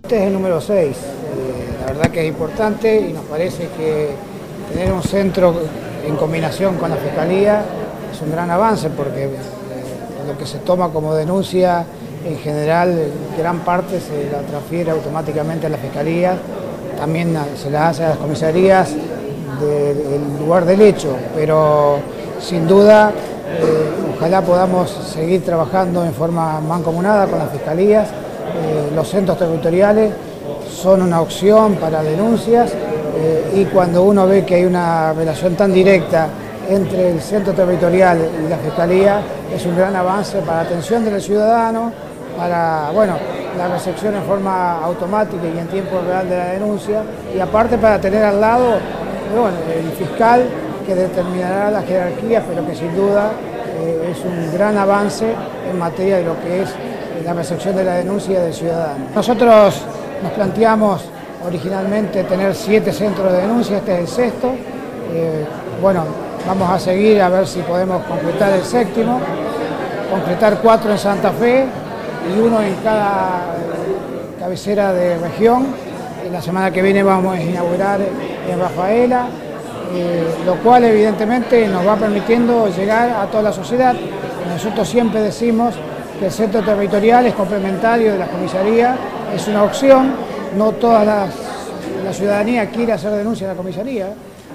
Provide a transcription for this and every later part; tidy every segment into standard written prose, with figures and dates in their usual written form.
Este es el número 6, la verdad que es importante y nos parece que tener un centro en combinación con la Fiscalía es un gran avance porque lo que se toma como denuncia en general, gran parte se la transfiere automáticamente a la Fiscalía, también se la hace a las comisarías del lugar del hecho, pero sin duda ojalá podamos seguir trabajando en forma mancomunada con las Fiscalías. Los centros territoriales son una opción para denuncias y cuando uno ve que hay una relación tan directa entre el centro territorial y la Fiscalía, es un gran avance para la atención del ciudadano, para la recepción en forma automática y en tiempo real de la denuncia, y aparte para tener al lado el fiscal que determinará las jerarquías, pero que sin duda es un gran avance en materia de lo que es la recepción de la denuncia del ciudadano. Nosotros nos planteamos originalmente tener 7 centros de denuncia, este es el 6º. Vamos a seguir a ver si podemos completar el 7º, completar 4 en Santa Fe y 1 en cada cabecera de región. La semana que viene vamos a inaugurar en Rafaela, lo cual evidentemente nos va permitiendo llegar a toda la sociedad. Nosotros siempre decimos que el centro territorial es complementario de la comisaría, es una opción, no toda la ciudadanía quiere hacer denuncia a la comisaría,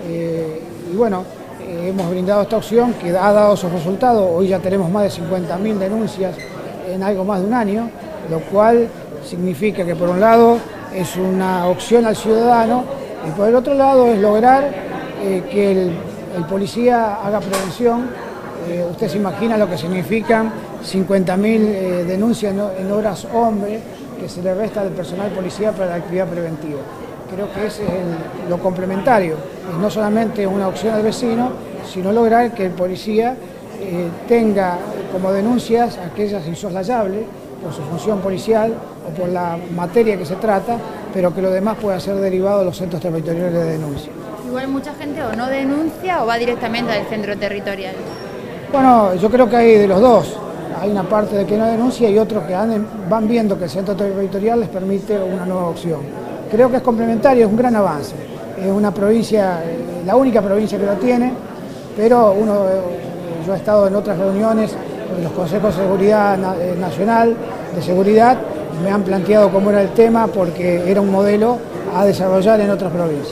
hemos brindado esta opción que ha dado sus resultados. Hoy ya tenemos más de 50.000 denuncias en algo más de un año, lo cual significa que por un lado es una opción al ciudadano y por el otro lado es lograr que el policía haga prevención. Usted se imagina lo que significan 50.000 denuncias en horas hombre que se le resta del personal policial para la actividad preventiva. Creo que ese es lo complementario, es no solamente una opción al vecino, sino lograr que el policía tenga como denuncias aquellas insoslayables por su función policial o por la materia que se trata, pero que lo demás pueda ser derivado de los centros territoriales de denuncia. Igual mucha gente o no denuncia o va directamente al centro territorial. Bueno, yo creo que hay de los dos. Hay una parte de que no denuncia y otros que van viendo que el centro territorial les permite una nueva opción. Creo que es complementario, es un gran avance. Es una provincia, la única provincia que lo tiene, pero yo he estado en otras reuniones de los consejos de seguridad nacional, de seguridad, me han planteado cómo era el tema porque era un modelo a desarrollar en otras provincias.